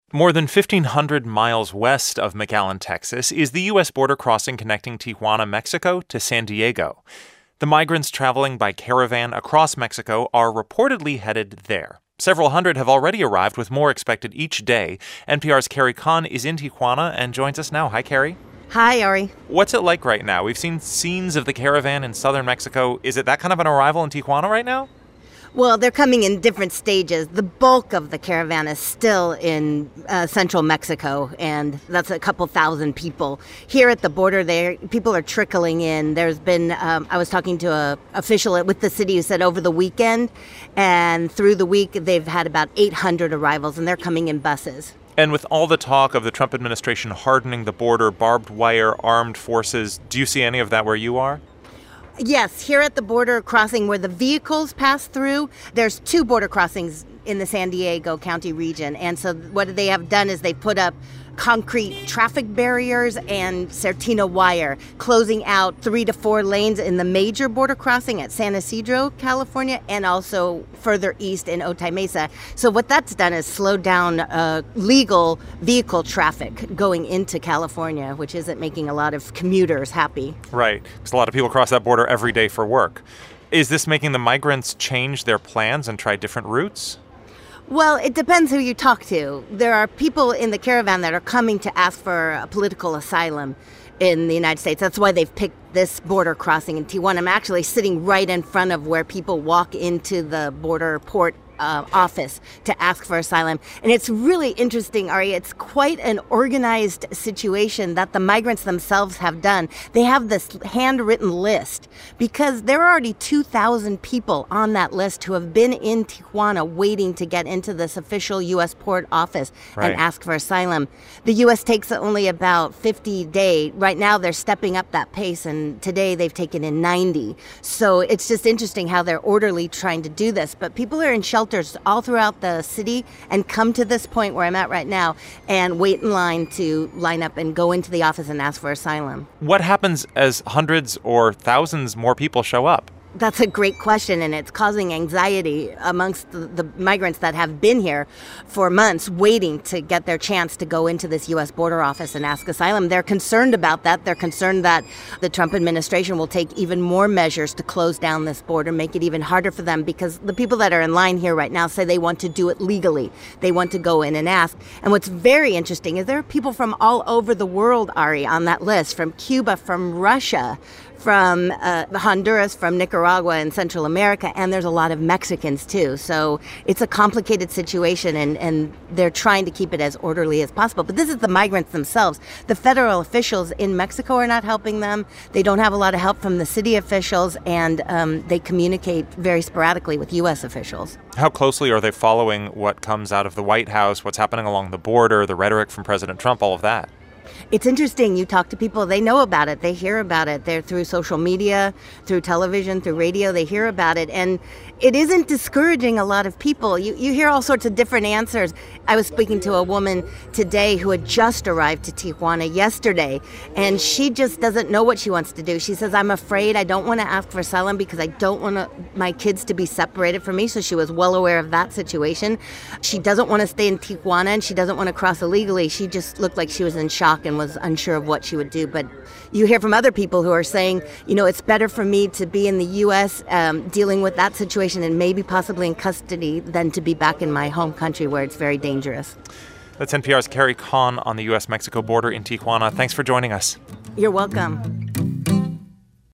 More than 1,500 miles west of McAllen, Texas, is the U.S. border crossing connecting Tijuana, Mexico, to San Diego. The migrants traveling by caravan across Mexico are reportedly headed there. Several hundred have already arrived, with more expected each day. NPR's Carrie Kahn is in Tijuana and joins us now. Hi, Carrie. Hi, Ari. What's it like right now? We've seen scenes of the caravan in southern Mexico. Is it that kind of an arrival in Tijuana right now? Well, they're coming in different stages. The bulk of the caravan is still in central Mexico, and that's a couple thousand people. Here at the border, people are trickling in. There's been, I was talking to an official with the city who said over the weekend, and through the week, they've had about 800 arrivals, and they're coming in buses. And with all the talk of the Trump administration hardening the border, barbed wire, armed forces, do you see any of that where you are? Yes, here at the border crossing where the vehicles pass through, there's 2 border crossings in the San Diego County region. And so what they have done is they put up concrete traffic barriers and Certina wire, closing out 3 to 4 lanes in the major border crossing at San Ysidro, California, and also further east in Otay Mesa. So what that's done is slowed down legal vehicle traffic going into California, which isn't making a lot of commuters happy. Right, because a lot of people cross that border every day for work. Is this making the migrants change their plans and try different routes? Well, it depends who you talk to. There are people in the caravan that are coming to ask for a political asylum in the United States. That's why they've picked this border crossing in Tijuana. I'm actually sitting right in front of where people walk into the border port office to ask for asylum. And it's really interesting, Ari. It's quite an organized situation that the migrants themselves have done. They have this handwritten list because there are already 2,000 people on that list who have been in Tijuana waiting to get into this official U.S. port office and ask for asylum. The U.S. takes only about 50 days. Right now, they're stepping up that pace, and today they've taken in 90. So it's just interesting how they're orderly trying to do this. But people are in shelters all throughout the city and come to this point where I'm at right now and wait in line to line up and go into the office and ask for asylum. What happens as hundreds or thousands more people show up? That's a great question, and it's causing anxiety amongst the migrants that have been here for months waiting to get their chance to go into this U.S. border office and ask asylum. They're concerned about that. They're concerned that the Trump administration will take even more measures to close down this border, make it even harder for them, because the people that are in line here right now say they want to do it legally. They want to go in and ask. And what's very interesting is there are people from all over the world, Ari, on that list, from Cuba, from Russia, from Honduras, from Nicaragua and Central America, and there's a lot of Mexicans too. So it's a complicated situation, and they're trying to keep it as orderly as possible. But this is the migrants themselves. The federal officials in Mexico are not helping them. They don't have a lot of help from the city officials, and they communicate very sporadically with U.S. officials. How closely are they following what comes out of the White House, what's happening along the border, the rhetoric from President Trump, all of that? It's interesting. You talk to people, they know about it. They hear about it. They're through social media, through television, through radio. They hear about it. And it isn't discouraging a lot of people. You hear all sorts of different answers. I was speaking to a woman today who had just arrived to Tijuana yesterday, and she just doesn't know what she wants to do. She says, I'm afraid I don't want to ask for asylum because I don't want my kids to be separated from me. So she was well aware of that situation. She doesn't want to stay in Tijuana, and she doesn't want to cross illegally. She just looked like she was in shock and was unsure of what she would do. But you hear from other people who are saying, it's better for me to be in the U.S. Dealing with that situation and maybe possibly in custody than to be back in my home country where it's very dangerous. That's NPR's Carrie Kahn on the U.S.-Mexico border in Tijuana. Thanks for joining us. You're welcome.